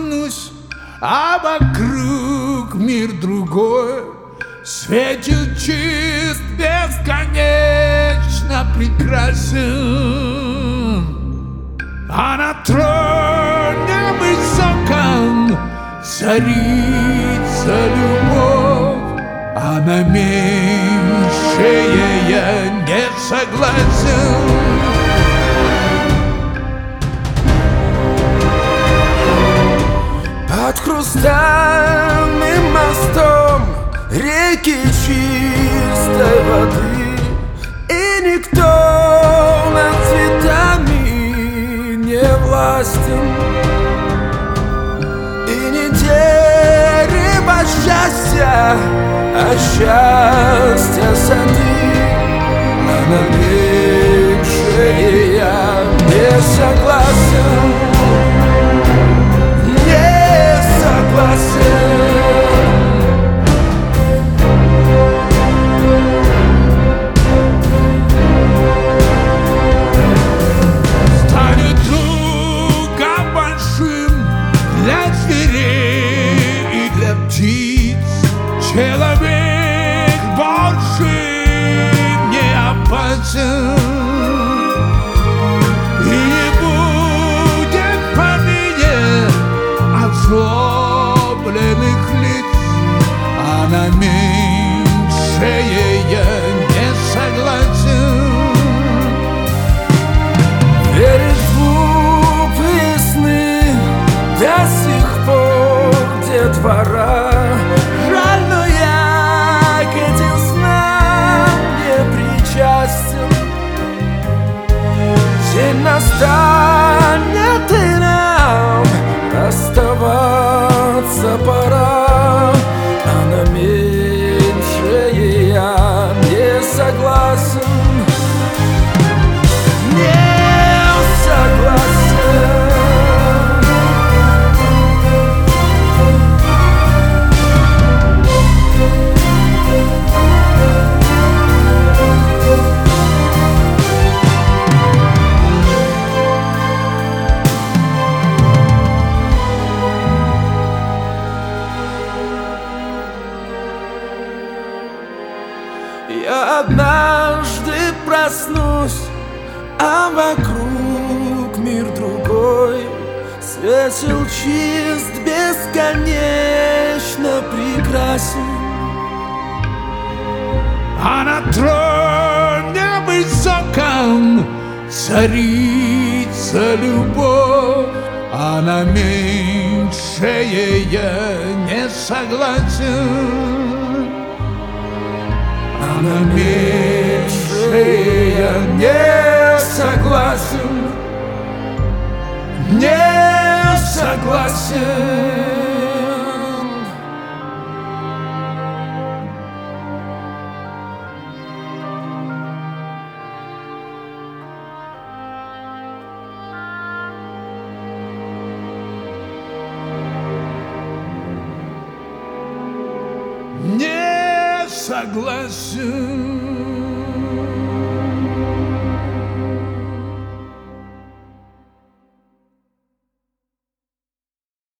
проснусь, а вокруг мир другой светит чист, бесконечно прекрасен. А на троне высоком царица любовь, а на меньшее я не согласен. Под хрустальным мостом реки чистой воды, и никто над цветами не властен, и не дерево счастья, а счастье сады, а на меньшее я не согласен. Станет лугом большим для зверей и для птиц. Человек больше не опасен, и не будет поныне озлобленных лиц, а на меньшее я не согласен. Веришь в глупые сны до сих пор, детвора? Жаль, но я к этим снам не причастен. День настанет, и нам расставаться пора, а на меньшее я не согласен. Я однажды проснусь, а вокруг мир другой светил чист, бесконечно прекрасен. А на троне высоком царица любовь, а на меньшее я не согласен. А на меньшее я не согласен, не согласен. Не согласен.